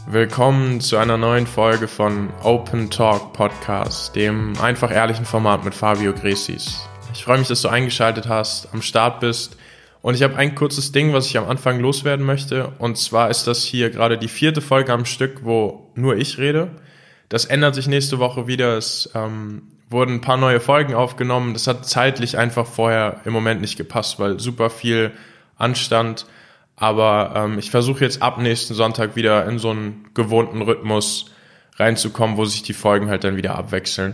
Willkommen zu einer neuen Folge von Open Talk Podcast, dem einfach ehrlichen Format mit Fabio Gresis. Ich freue mich, dass du eingeschaltet hast, am Start bist und ich habe ein kurzes Ding, was ich am Anfang loswerden möchte, und zwar ist das hier gerade die 4. Folge am Stück, wo nur ich rede. Das ändert sich nächste Woche wieder, es wurden ein paar neue Folgen aufgenommen, das hat zeitlich einfach vorher im Moment nicht gepasst, weil super viel anstand. Aber ich versuche jetzt ab nächsten Sonntag wieder in so einen gewohnten Rhythmus reinzukommen, wo sich die Folgen halt dann wieder abwechseln.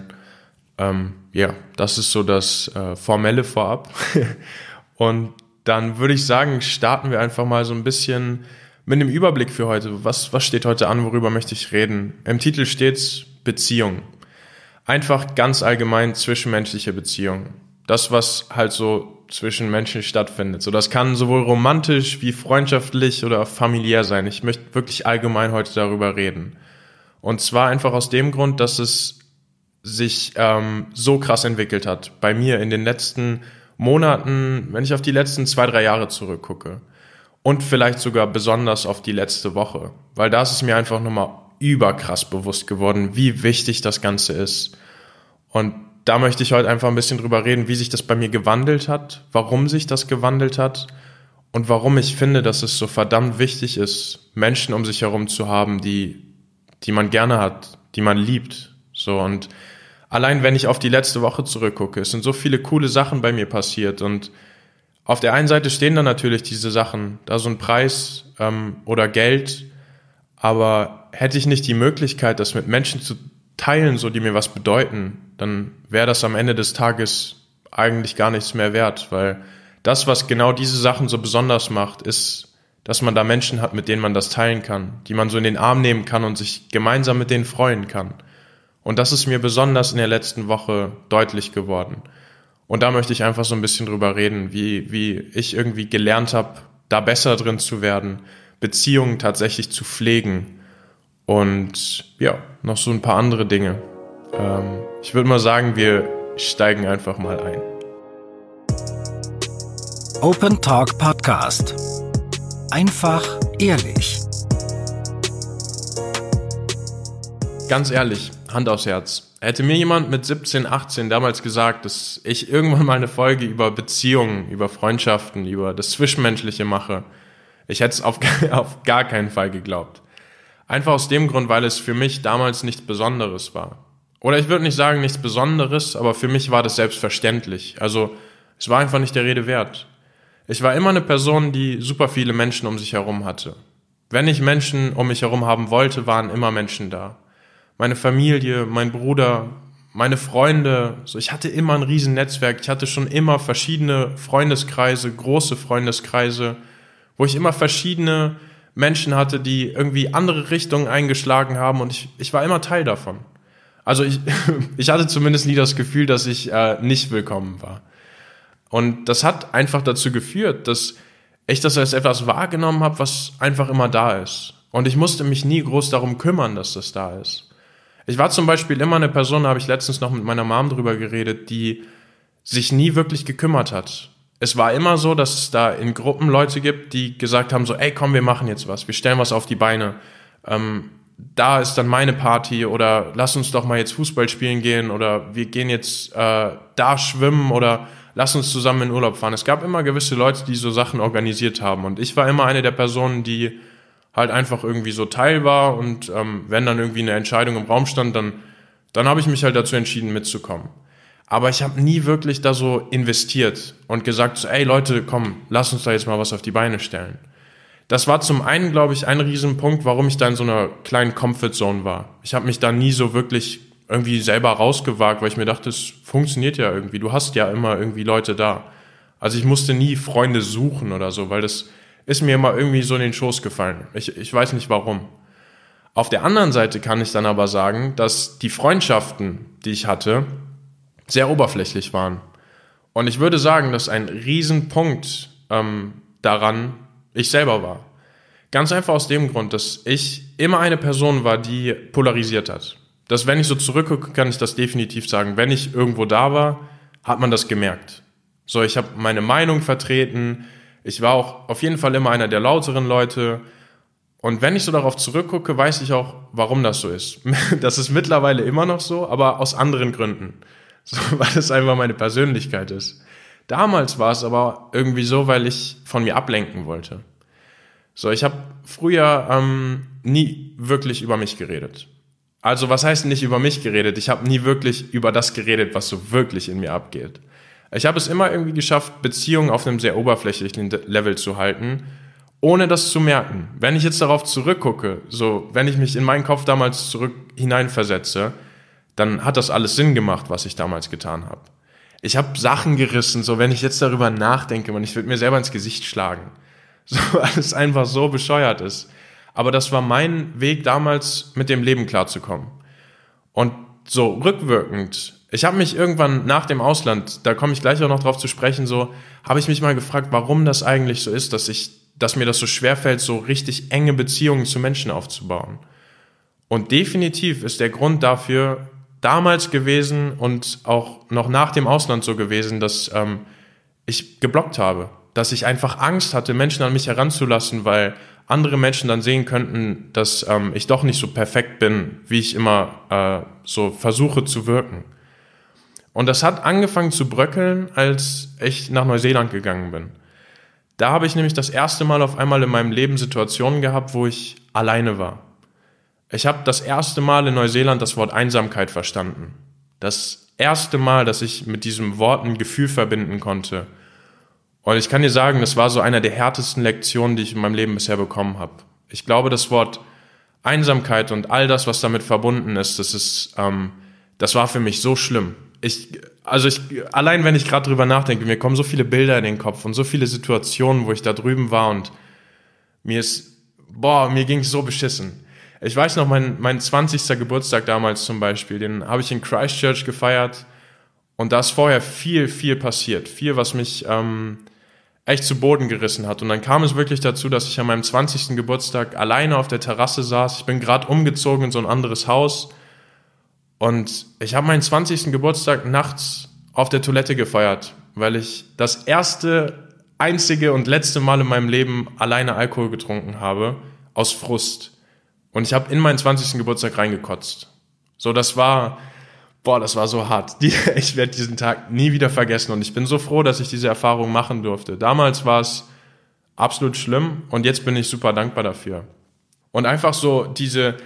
Das ist so das Formelle vorab. Und dann würde ich sagen, starten wir einfach mal so ein bisschen mit dem Überblick für heute. Was steht heute an, worüber möchte ich reden? Im Titel steht's Beziehung. Einfach ganz allgemein zwischenmenschliche Beziehungen. Das, was halt so zwischen Menschen stattfindet. So, das kann sowohl romantisch wie freundschaftlich oder familiär sein. Ich möchte wirklich allgemein heute darüber reden. Und zwar einfach aus dem Grund, dass es sich so krass entwickelt hat. Bei mir in den letzten Monaten, wenn ich auf die letzten 2-3 Jahre zurückgucke. Und vielleicht sogar besonders auf die letzte Woche. Weil da ist es mir einfach nochmal überkrass bewusst geworden, wie wichtig das Ganze ist. Und da möchte ich heute einfach ein bisschen drüber reden, wie sich das bei mir gewandelt hat, warum sich das gewandelt hat und warum ich finde, dass es so verdammt wichtig ist, Menschen um sich herum zu haben, die man gerne hat, die man liebt. So, und allein wenn ich auf die letzte Woche zurückgucke, es sind so viele coole Sachen bei mir passiert, und auf der einen Seite stehen dann natürlich diese Sachen, da so ein Preis oder Geld, aber hätte ich nicht die Möglichkeit, das mit Menschen zu teilen, so die mir was bedeuten, dann wäre das am Ende des Tages eigentlich gar nichts mehr wert, weil das, was genau diese Sachen so besonders macht, ist, dass man da Menschen hat, mit denen man das teilen kann, die man so in den Arm nehmen kann und sich gemeinsam mit denen freuen kann. Und das ist mir besonders in der letzten Woche deutlich geworden. Und da möchte ich einfach so ein bisschen drüber reden, wie ich irgendwie gelernt habe, da besser drin zu werden, Beziehungen tatsächlich zu pflegen. Und ja, noch so ein paar andere Dinge. Ich würde mal sagen, wir steigen einfach mal ein. Open Talk Podcast. Einfach ehrlich. Ganz ehrlich, Hand aufs Herz. Hätte mir jemand mit 17, 18 damals gesagt, dass ich irgendwann mal eine Folge über Beziehungen, über Freundschaften, über das Zwischenmenschliche mache, ich hätte es auf gar keinen Fall geglaubt. Einfach aus dem Grund, weil es für mich damals nichts Besonderes war. Oder ich würde nicht sagen nichts Besonderes, aber für mich war das selbstverständlich. Also es war einfach nicht der Rede wert. Ich war immer eine Person, die super viele Menschen um sich herum hatte. Wenn ich Menschen um mich herum haben wollte, waren immer Menschen da. Meine Familie, mein Bruder, meine Freunde. So, ich hatte immer ein riesen Netzwerk. Ich hatte schon immer verschiedene Freundeskreise, große Freundeskreise, wo ich immer verschiedene Menschen hatte, die irgendwie andere Richtungen eingeschlagen haben, und ich war immer Teil davon. Also ich hatte zumindest nie das Gefühl, dass ich nicht willkommen war. Und das hat einfach dazu geführt, dass ich das als etwas wahrgenommen habe, was einfach immer da ist. Und ich musste mich nie groß darum kümmern, dass das da ist. Ich war zum Beispiel immer eine Person, da habe ich letztens noch mit meiner Mom drüber geredet, die sich nie wirklich gekümmert hat. Es war immer so, dass es da in Gruppen Leute gibt, die gesagt haben so, ey komm, wir machen jetzt was, wir stellen was auf die Beine. Da ist dann meine Party, oder lass uns doch mal jetzt Fußball spielen gehen, oder wir gehen jetzt da schwimmen, oder lass uns zusammen in Urlaub fahren. Es gab immer gewisse Leute, die so Sachen organisiert haben, und ich war immer eine der Personen, die halt einfach irgendwie so Teil war, und wenn dann irgendwie eine Entscheidung im Raum stand, dann habe ich mich halt dazu entschieden mitzukommen. Aber ich habe nie wirklich da so investiert und gesagt, so, ey Leute, komm, lass uns da jetzt mal was auf die Beine stellen. Das war zum einen, glaube ich, ein Riesenpunkt, warum ich da in so einer kleinen Comfortzone war. Ich habe mich da nie so wirklich irgendwie selber rausgewagt, weil ich mir dachte, es funktioniert ja irgendwie. Du hast ja immer irgendwie Leute da. Also ich musste nie Freunde suchen oder so, weil das ist mir immer irgendwie so in den Schoß gefallen. Ich weiß nicht warum. Auf der anderen Seite kann ich dann aber sagen, dass die Freundschaften, die ich hatte, sehr oberflächlich waren. Und ich würde sagen, dass ein Riesenpunkt daran ich selber war. Ganz einfach aus dem Grund, dass ich immer eine Person war, die polarisiert hat. Dass, wenn ich so zurückgucke, kann ich das definitiv sagen. Wenn ich irgendwo da war, hat man das gemerkt. So, ich habe meine Meinung vertreten. Ich war auch auf jeden Fall immer einer der lauteren Leute. Und wenn ich so darauf zurückgucke, weiß ich auch, warum das so ist. Das ist mittlerweile immer noch so, aber aus anderen Gründen. So, weil es einfach meine Persönlichkeit ist. Damals war es aber irgendwie so, weil ich von mir ablenken wollte. So, ich habe früher nie wirklich über mich geredet. Also was heißt nicht über mich geredet? Ich habe nie wirklich über das geredet, was so wirklich in mir abgeht. Ich habe es immer irgendwie geschafft, Beziehungen auf einem sehr oberflächlichen Level zu halten, ohne das zu merken. Wenn ich jetzt darauf zurückgucke, so wenn ich mich in meinen Kopf damals zurück hineinversetze, dann hat das alles Sinn gemacht, was ich damals getan habe. Ich habe Sachen gerissen, so wenn ich jetzt darüber nachdenke, man, ich würde mir selber ins Gesicht schlagen. So, weil es einfach so bescheuert ist. Aber das war mein Weg damals, mit dem Leben klarzukommen. Und so rückwirkend, ich habe mich irgendwann nach dem Ausland, da komme ich gleich auch noch drauf zu sprechen, so habe ich mich mal gefragt, warum das eigentlich so ist, dass mir das so schwerfällt, so richtig enge Beziehungen zu Menschen aufzubauen. Und definitiv ist der Grund dafür damals gewesen und auch noch nach dem Ausland so gewesen, dass ich geblockt habe. Dass ich einfach Angst hatte, Menschen an mich heranzulassen, weil andere Menschen dann sehen könnten, dass ich doch nicht so perfekt bin, wie ich immer so versuche zu wirken. Und das hat angefangen zu bröckeln, als ich nach Neuseeland gegangen bin. Da habe ich nämlich das erste Mal auf einmal in meinem Leben Situationen gehabt, wo ich alleine war. Ich habe das erste Mal in Neuseeland das Wort Einsamkeit verstanden. Das erste Mal, dass ich mit diesem Wort ein Gefühl verbinden konnte. Und ich kann dir sagen, das war so einer der härtesten Lektionen, die ich in meinem Leben bisher bekommen habe. Ich glaube, das Wort Einsamkeit und all das, was damit verbunden ist, das war für mich so schlimm. Allein wenn ich gerade drüber nachdenke, mir kommen so viele Bilder in den Kopf und so viele Situationen, wo ich da drüben war und mir ging es so beschissen. Ich weiß noch, mein 20. Geburtstag damals zum Beispiel, den habe ich in Christchurch gefeiert und da ist vorher viel, viel passiert. Viel, was mich echt zu Boden gerissen hat. Und dann kam es wirklich dazu, dass ich an meinem 20. Geburtstag alleine auf der Terrasse saß. Ich bin gerade umgezogen in so ein anderes Haus und ich habe meinen 20. Geburtstag nachts auf der Toilette gefeiert, weil ich das erste, einzige und letzte Mal in meinem Leben alleine Alkohol getrunken habe, aus Frust. Und ich habe in meinen 20. Geburtstag reingekotzt. So, das war so hart. Ich werde diesen Tag nie wieder vergessen und ich bin so froh, dass ich diese Erfahrung machen durfte. Damals war es absolut schlimm und jetzt bin ich super dankbar dafür. Und einfach so dieser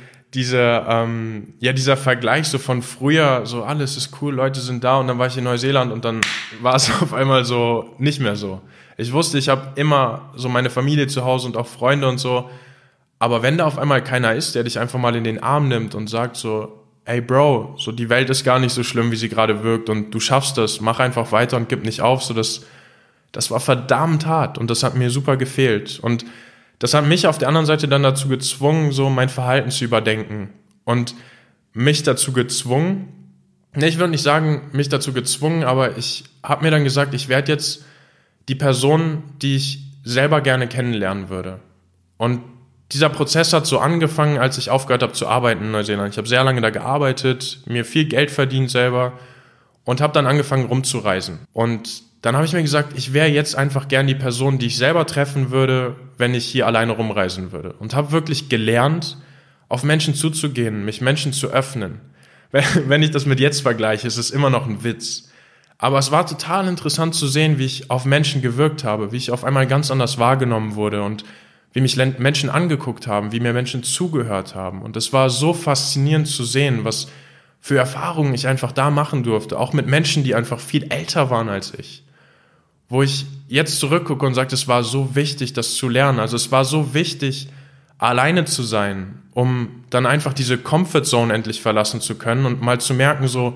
Vergleich so von früher, so alles ist cool, Leute sind da und dann war ich in Neuseeland und dann war es auf einmal so nicht mehr so. Ich wusste, ich habe immer so meine Familie zu Hause und auch Freunde und so, aber wenn da auf einmal keiner ist, der dich einfach mal in den Arm nimmt und sagt so, ey Bro, so die Welt ist gar nicht so schlimm, wie sie gerade wirkt und du schaffst das, mach einfach weiter und gib nicht auf, so das war verdammt hart und das hat mir super gefehlt und das hat mich auf der anderen Seite dann dazu gezwungen, so mein Verhalten zu überdenken und mich dazu gezwungen, ich würde nicht sagen, mich dazu gezwungen, aber ich habe mir dann gesagt, ich werde jetzt die Person, die ich selber gerne kennenlernen würde. Und dieser Prozess hat so angefangen, als ich aufgehört habe zu arbeiten in Neuseeland. Ich habe sehr lange da gearbeitet, mir viel Geld verdient selber und habe dann angefangen rumzureisen. Und dann habe ich mir gesagt, ich wäre jetzt einfach gern die Person, die ich selber treffen würde, wenn ich hier alleine rumreisen würde. Und habe wirklich gelernt, auf Menschen zuzugehen, mich Menschen zu öffnen. Wenn ich das mit jetzt vergleiche, ist es immer noch ein Witz. Aber es war total interessant zu sehen, wie ich auf Menschen gewirkt habe, wie ich auf einmal ganz anders wahrgenommen wurde und wie mich Menschen angeguckt haben, wie mir Menschen zugehört haben. Und es war so faszinierend zu sehen, was für Erfahrungen ich einfach da machen durfte, auch mit Menschen, die einfach viel älter waren als ich. Wo ich jetzt zurückgucke und sage, es war so wichtig, das zu lernen. Also es war so wichtig, alleine zu sein, um dann einfach diese Comfortzone endlich verlassen zu können und mal zu merken, so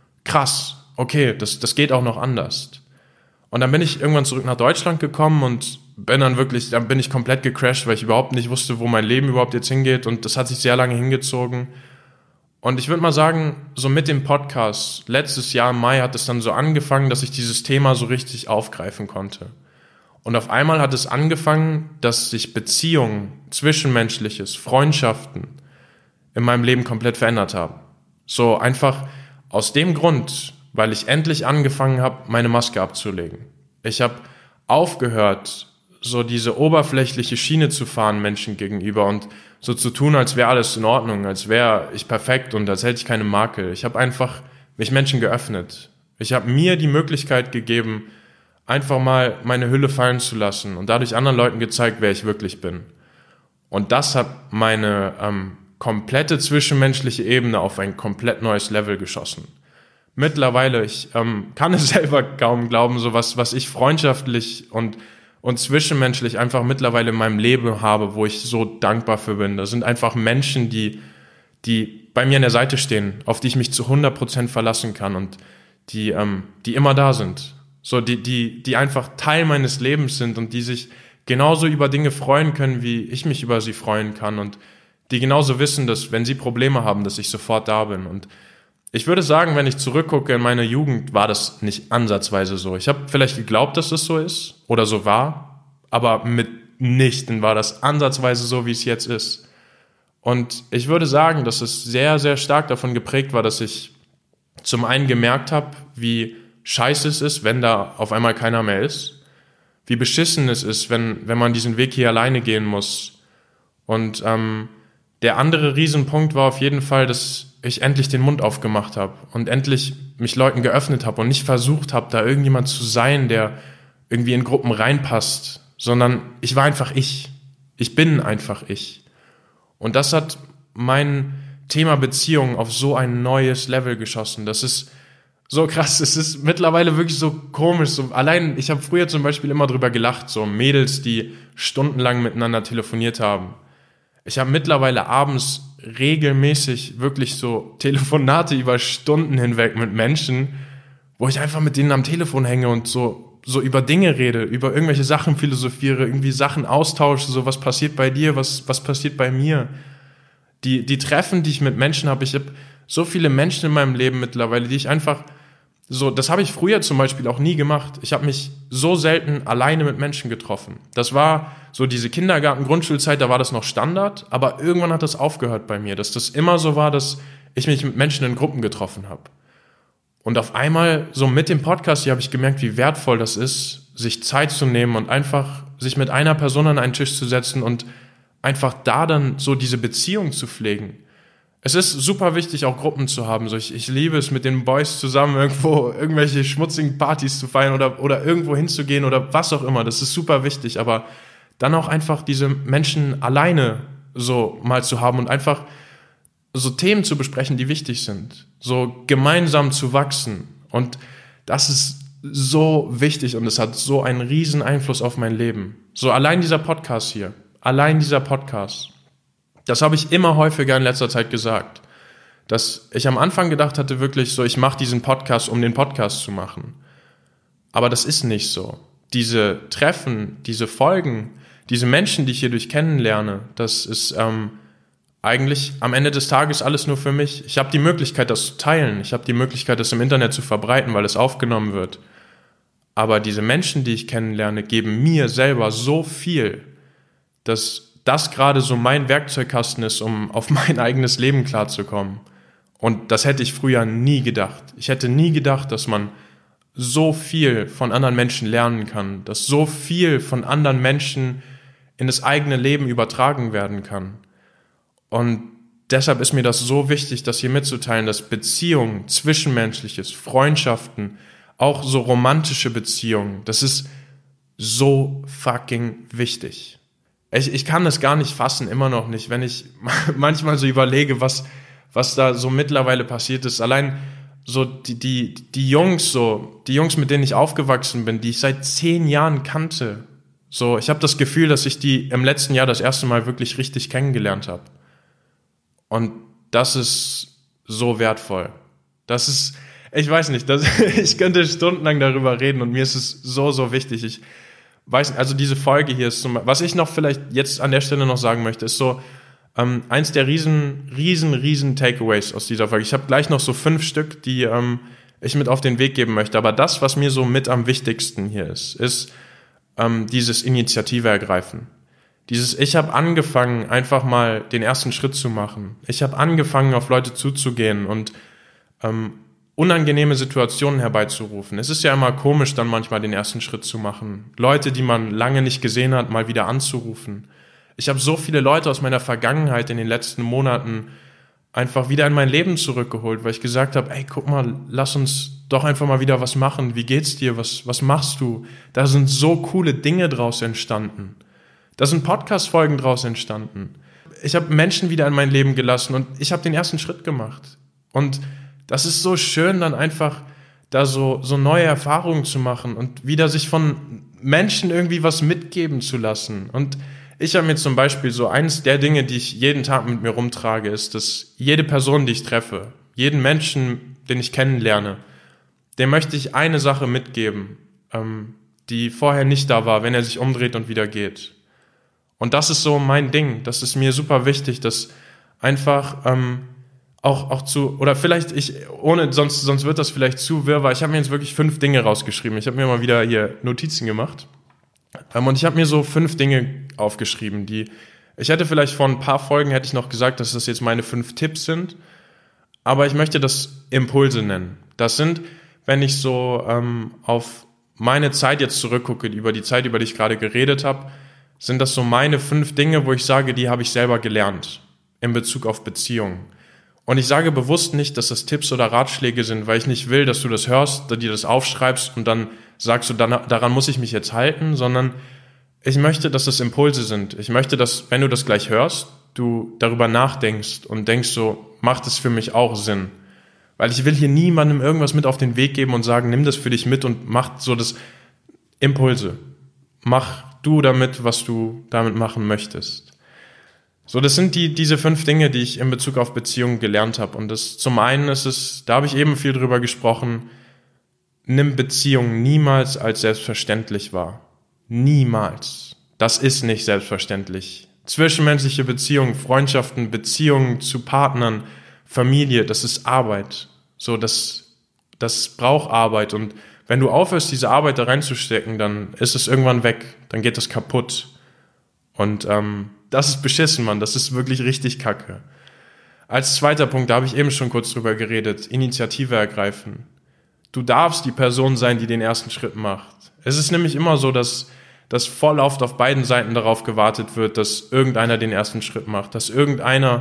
krass, okay, das geht auch noch anders. Und dann bin ich irgendwann zurück nach Deutschland gekommen und dann bin ich komplett gecrashed, weil ich überhaupt nicht wusste, wo mein Leben überhaupt jetzt hingeht und das hat sich sehr lange hingezogen. Und ich würde mal sagen, so mit dem Podcast, letztes Jahr im Mai hat es dann so angefangen, dass ich dieses Thema so richtig aufgreifen konnte. Und auf einmal hat es angefangen, dass sich Beziehungen, Zwischenmenschliches, Freundschaften in meinem Leben komplett verändert haben. So einfach aus dem Grund, weil ich endlich angefangen habe, meine Maske abzulegen. Ich habe aufgehört, so diese oberflächliche Schiene zu fahren Menschen gegenüber und so zu tun, als wäre alles in Ordnung, als wäre ich perfekt und als hätte ich keine Makel. Ich habe einfach mich Menschen geöffnet. Ich habe mir die Möglichkeit gegeben, einfach mal meine Hülle fallen zu lassen und dadurch anderen Leuten gezeigt, wer ich wirklich bin. Und das hat meine komplette zwischenmenschliche Ebene auf ein komplett neues Level geschossen. Mittlerweile, ich kann es selber kaum glauben, so was ich freundschaftlich und zwischenmenschlich einfach mittlerweile in meinem Leben habe, wo ich so dankbar für bin. Das sind einfach Menschen, die bei mir an der Seite stehen, auf die ich mich zu 100% verlassen kann und die immer da sind. So, die einfach Teil meines Lebens sind und die sich genauso über Dinge freuen können, wie ich mich über sie freuen kann und die genauso wissen, dass, wenn sie Probleme haben, dass ich sofort da bin. Und ich würde sagen, wenn ich zurückgucke in meine Jugend, war das nicht ansatzweise so. Ich habe vielleicht geglaubt, dass das so ist oder so war, aber mitnichten war das ansatzweise so, wie es jetzt ist. Und ich würde sagen, dass es sehr, sehr stark davon geprägt war, dass ich zum einen gemerkt habe, wie scheiße es ist, wenn da auf einmal keiner mehr ist, wie beschissen es ist, wenn man diesen Weg hier alleine gehen muss. Und der andere Riesenpunkt war auf jeden Fall, dass ich endlich den Mund aufgemacht habe und endlich mich Leuten geöffnet habe und nicht versucht habe, da irgendjemand zu sein, der irgendwie in Gruppen reinpasst, sondern ich war einfach ich. Ich bin einfach ich. Und das hat mein Thema Beziehung auf so ein neues Level geschossen. Das ist so krass. Es ist mittlerweile wirklich so komisch. So, allein, ich habe früher zum Beispiel immer drüber gelacht, so Mädels, die stundenlang miteinander telefoniert haben. Ich habe mittlerweile abends regelmäßig wirklich so Telefonate über Stunden hinweg mit Menschen, wo ich einfach mit denen am Telefon hänge und so über Dinge rede, über irgendwelche Sachen philosophiere, irgendwie Sachen austausche, so was passiert bei dir, was passiert bei mir. Die Treffen, die ich mit Menschen habe, ich habe so viele Menschen in meinem Leben mittlerweile, die ich einfach so, das habe ich früher zum Beispiel auch nie gemacht. Ich habe mich so selten alleine mit Menschen getroffen. Das war so diese Kindergarten-Grundschulzeit, da war das noch Standard, aber irgendwann hat das aufgehört bei mir, dass das immer so war, dass ich mich mit Menschen in Gruppen getroffen habe. Und auf einmal, so mit dem Podcast hier, habe ich gemerkt, wie wertvoll das ist, sich Zeit zu nehmen und einfach sich mit einer Person an einen Tisch zu setzen und einfach da dann so diese Beziehung zu pflegen. Es ist super wichtig, auch Gruppen zu haben. So ich liebe es, mit den Boys zusammen irgendwo irgendwelche schmutzigen Partys zu feiern oder irgendwo hinzugehen oder was auch immer. Das ist super wichtig, aber dann auch einfach diese Menschen alleine so mal zu haben und einfach so Themen zu besprechen, die wichtig sind. So gemeinsam zu wachsen. Und das ist so wichtig und es hat so einen riesen Einfluss auf mein Leben. So allein dieser Podcast hier. Allein dieser Podcast. Das habe ich immer häufiger in letzter Zeit gesagt. Dass ich am Anfang gedacht hatte wirklich so, ich mache diesen Podcast, um den Podcast zu machen. Aber das ist nicht so. Diese Treffen, diese Folgen, diese Menschen, die ich hierdurch kennenlerne, das ist eigentlich am Ende des Tages alles nur für mich. Ich habe die Möglichkeit, das zu teilen. Ich habe die Möglichkeit, das im Internet zu verbreiten, weil es aufgenommen wird. Aber diese Menschen, die ich kennenlerne, geben mir selber so viel, dass das gerade so mein Werkzeugkasten ist, um auf mein eigenes Leben klarzukommen. Und das hätte ich früher nie gedacht. Ich hätte nie gedacht, dass man so viel von anderen Menschen lernen kann, dass so viel von anderen Menschen in das eigene Leben übertragen werden kann. Und deshalb ist mir das so wichtig, das hier mitzuteilen, dass Beziehungen, Zwischenmenschliches, Freundschaften, auch so romantische Beziehungen, das ist so fucking wichtig. Ich kann das gar nicht fassen, immer noch nicht, wenn ich manchmal so überlege, was da so mittlerweile passiert ist. Allein so die Jungs, mit denen ich aufgewachsen bin, die ich seit 10 Jahren kannte. So, ich habe das Gefühl, dass ich die im letzten Jahr das erste Mal wirklich richtig kennengelernt habe. Und das ist so wertvoll. Das ist, ich weiß nicht, ich könnte stundenlang darüber reden und mir ist es so, so wichtig. Ich weiß nicht, also diese Folge hier ist was ich noch vielleicht jetzt an der Stelle noch sagen möchte, ist so eins der riesen Takeaways aus dieser Folge. Ich habe gleich noch so 5 Stück, die ich mit auf den Weg geben möchte. Aber das, was mir so mit am wichtigsten hier ist dieses Initiative ergreifen. Ich habe angefangen, einfach mal den ersten Schritt zu machen. Ich habe angefangen, auf Leute zuzugehen und unangenehme Situationen herbeizurufen. Es ist ja immer komisch, dann manchmal den ersten Schritt zu machen. Leute, die man lange nicht gesehen hat, mal wieder anzurufen. Ich habe so viele Leute aus meiner Vergangenheit in den letzten Monaten einfach wieder in mein Leben zurückgeholt, weil ich gesagt habe, ey, guck mal, lass uns doch einfach mal wieder was machen. Wie geht's dir? Was machst du? Da sind so coole Dinge draus entstanden. Da sind Podcast-Folgen draus entstanden. Ich habe Menschen wieder in mein Leben gelassen und ich habe den ersten Schritt gemacht. Und das ist so schön, dann einfach da so neue Erfahrungen zu machen und wieder sich von Menschen irgendwie was mitgeben zu lassen. Und ich habe mir zum Beispiel so eines der Dinge, die ich jeden Tag mit mir rumtrage, ist, dass jede Person, die ich treffe, jeden Menschen, den ich kennenlerne, dem möchte ich eine Sache mitgeben, die vorher nicht da war, wenn er sich umdreht und wieder geht. Und das ist so mein Ding. Das ist mir super wichtig, dass einfach auch zu, oder vielleicht sonst wird das vielleicht zu wirr, weil ich habe mir jetzt wirklich 5 Dinge rausgeschrieben. Ich habe mir mal wieder hier Notizen gemacht. Und ich habe mir so 5 Dinge aufgeschrieben, ich hätte vielleicht vor ein paar Folgen hätte ich noch gesagt, dass das jetzt meine 5 Tipps sind, aber ich möchte das Impulse nennen. Das sind, wenn ich so auf meine Zeit jetzt zurückgucke, über die Zeit, über die ich gerade geredet habe, sind das so meine 5 Dinge, wo ich sage, die habe ich selber gelernt in Bezug auf Beziehungen. Und ich sage bewusst nicht, dass das Tipps oder Ratschläge sind, weil ich nicht will, dass du das hörst, dir das aufschreibst und dann sagst du, daran muss ich mich jetzt halten, sondern ich möchte, dass das Impulse sind. Ich möchte, dass, wenn du das gleich hörst, du darüber nachdenkst und denkst so, macht es für mich auch Sinn? Weil ich will hier niemandem irgendwas mit auf den Weg geben und sagen, nimm das für dich mit und mach so das Impulse. Mach du damit, was du damit machen möchtest. So, das sind diese 5 Dinge, die ich in Bezug auf Beziehungen gelernt habe. Und das zum einen ist es, da habe ich eben viel drüber gesprochen, nimm Beziehungen niemals als selbstverständlich wahr. Niemals. Das ist nicht selbstverständlich. Zwischenmenschliche Beziehungen, Freundschaften, Beziehungen zu Partnern, Familie, das ist Arbeit. So, das braucht Arbeit. Und wenn du aufhörst, diese Arbeit da reinzustecken, dann ist es irgendwann weg. Dann geht das kaputt. Und das ist beschissen, Mann. Das ist wirklich richtig kacke. Als zweiter Punkt, da habe ich eben schon kurz drüber geredet, Initiative ergreifen. Du darfst die Person sein, die den ersten Schritt macht. Es ist nämlich immer so, dass voll oft auf beiden Seiten darauf gewartet wird, dass irgendeiner den ersten Schritt macht, dass irgendeiner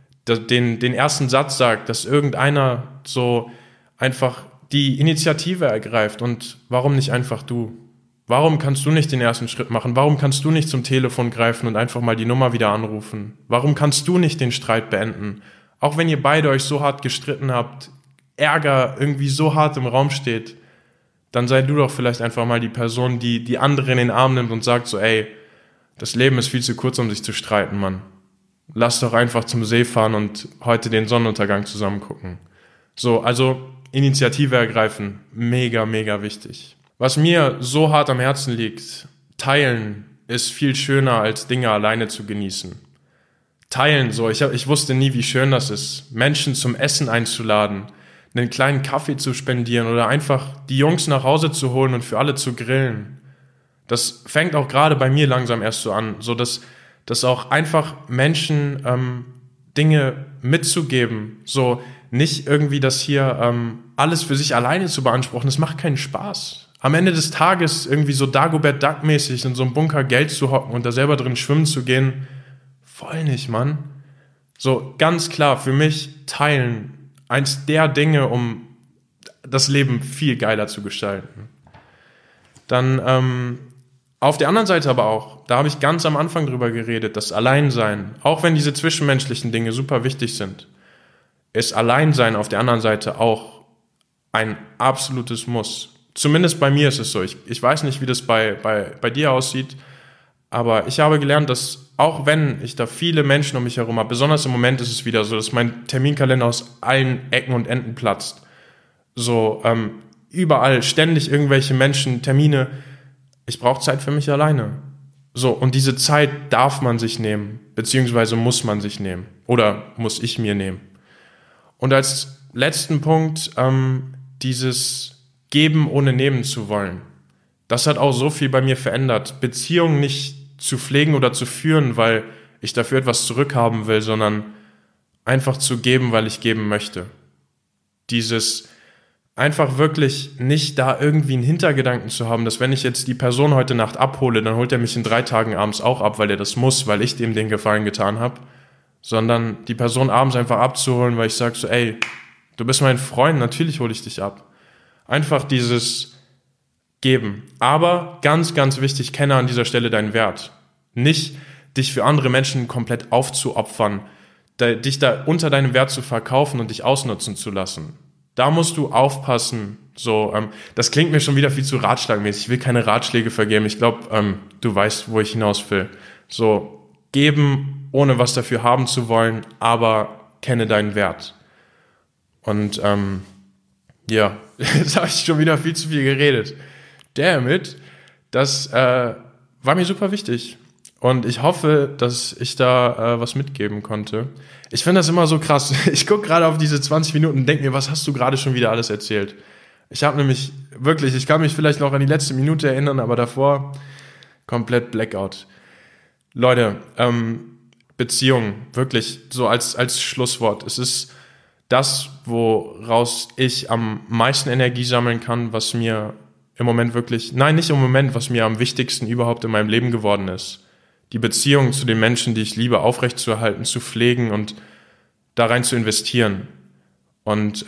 den ersten Satz sagt, dass irgendeiner so einfach die Initiative ergreift. Und warum nicht einfach du? Warum kannst du nicht den ersten Schritt machen? Warum kannst du nicht zum Telefon greifen und einfach mal die Nummer wieder anrufen? Warum kannst du nicht den Streit beenden? Auch wenn ihr beide euch so hart gestritten habt, Ärger irgendwie so hart im Raum steht, dann sei du doch vielleicht einfach mal die Person, die die andere in den Arm nimmt und sagt so, ey, das Leben ist viel zu kurz, um sich zu streiten, Mann. Lass doch einfach zum See fahren und heute den Sonnenuntergang zusammen gucken. So, also Initiative ergreifen, mega, mega wichtig. Was mir so hart am Herzen liegt, teilen ist viel schöner, als Dinge alleine zu genießen. Teilen, so, ich wusste nie, wie schön das ist, Menschen zum Essen einzuladen, einen kleinen Kaffee zu spendieren oder einfach die Jungs nach Hause zu holen und für alle zu grillen. Das fängt auch gerade bei mir langsam erst so an, so dass auch einfach Menschen Dinge mitzugeben, so nicht irgendwie das hier alles für sich alleine zu beanspruchen, das macht keinen Spaß. Am Ende des Tages irgendwie so Dagobert Duck-mäßig in so einem Bunker Geld zu hocken und da selber drin schwimmen zu gehen, voll nicht, Mann. So, ganz klar, für mich teilen, eins der Dinge, um das Leben viel geiler zu gestalten. Dann auf der anderen Seite aber auch, da habe ich ganz am Anfang drüber geredet, das Alleinsein, auch wenn diese zwischenmenschlichen Dinge super wichtig sind, ist Alleinsein auf der anderen Seite auch ein absolutes Muss. Zumindest bei mir ist es so. Ich weiß nicht, wie das bei dir aussieht, aber ich habe gelernt, dass auch wenn ich da viele Menschen um mich herum habe, besonders im Moment ist es wieder so, dass mein Terminkalender aus allen Ecken und Enden platzt. So, überall, ständig irgendwelche Menschen, Termine. Ich brauche Zeit für mich alleine. So, und diese Zeit darf man sich nehmen, beziehungsweise muss man sich nehmen. Oder muss ich mir nehmen. Und als letzten Punkt, dieses Geben ohne nehmen zu wollen. Das hat auch so viel bei mir verändert. Beziehungen nicht zu pflegen oder zu führen, weil ich dafür etwas zurückhaben will, sondern einfach zu geben, weil ich geben möchte. Dieses einfach wirklich nicht da irgendwie einen Hintergedanken zu haben, dass wenn ich jetzt die Person heute Nacht abhole, dann holt er mich in 3 Tagen abends auch ab, weil er das muss, weil ich dem den Gefallen getan habe, sondern die Person abends einfach abzuholen, weil ich sage so, ey, du bist mein Freund, natürlich hole ich dich ab. Einfach dieses Geben. Aber ganz, ganz wichtig, kenne an dieser Stelle deinen Wert. Nicht dich für andere Menschen komplett aufzuopfern, dich da unter deinem Wert zu verkaufen und dich ausnutzen zu lassen. Da musst du aufpassen. So, das klingt mir schon wieder viel zu ratschlagmäßig. Ich will keine Ratschläge vergeben. Ich glaube, du weißt, wo ich hinaus will. So, geben, ohne was dafür haben zu wollen, aber kenne deinen Wert. Und ja, jetzt habe ich schon wieder viel zu viel geredet. Damit, das war mir super wichtig. Und ich hoffe, dass ich da was mitgeben konnte. Ich finde das immer so krass. Ich gucke gerade auf diese 20 Minuten und denke mir, was hast du gerade schon wieder alles erzählt? Ich habe nämlich wirklich, ich kann mich vielleicht noch an die letzte Minute erinnern, aber davor komplett Blackout. Leute, Beziehung, wirklich so als Schlusswort. Es ist das, woraus ich am meisten Energie sammeln kann, was mir im Moment wirklich, nein, nicht im Moment, was mir am wichtigsten überhaupt in meinem Leben geworden ist. Die Beziehung zu den Menschen, die ich liebe, aufrechtzuerhalten, zu pflegen und da rein zu investieren. Und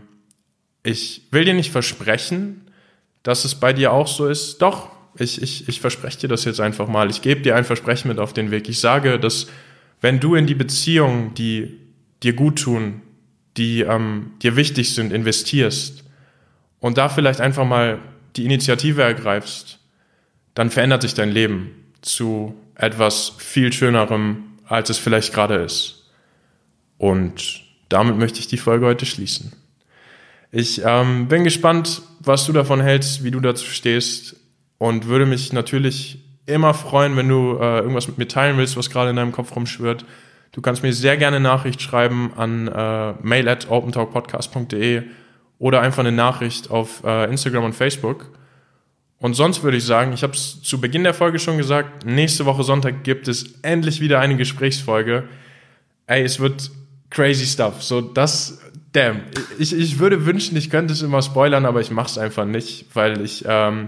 ich will dir nicht versprechen, dass es bei dir auch so ist. Doch, ich verspreche dir das jetzt einfach mal. Ich gebe dir ein Versprechen mit auf den Weg. Ich sage, dass wenn du in die Beziehungen, die dir gut tun, die dir wichtig sind, investierst und da vielleicht einfach mal die Initiative ergreifst, dann verändert sich dein Leben zu etwas viel Schönerem, als es vielleicht gerade ist. Und damit möchte ich die Folge heute schließen. Ich bin gespannt, was du davon hältst, wie du dazu stehst und würde mich natürlich immer freuen, wenn du irgendwas mit mir teilen willst, was gerade in deinem Kopf rumschwirrt. Du kannst mir sehr gerne eine Nachricht schreiben an mail@opentalkpodcast.de oder einfach eine Nachricht auf Instagram und Facebook. Und sonst würde ich sagen, ich habe es zu Beginn der Folge schon gesagt, nächste Woche Sonntag gibt es endlich wieder eine Gesprächsfolge. Ey, es wird crazy stuff. So, das, damn. Ich würde wünschen, ich könnte es immer spoilern, aber ich mache es einfach nicht, weil ich,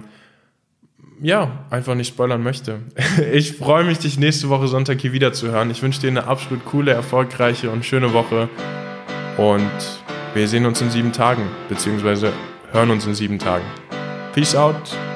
einfach nicht spoilern möchte. Ich freue mich, dich nächste Woche Sonntag hier wieder zu hören. Ich wünsche dir eine absolut coole, erfolgreiche und schöne Woche. Und wir sehen uns in 7 Tagen, beziehungsweise hören uns in 7 Tagen. Peace out.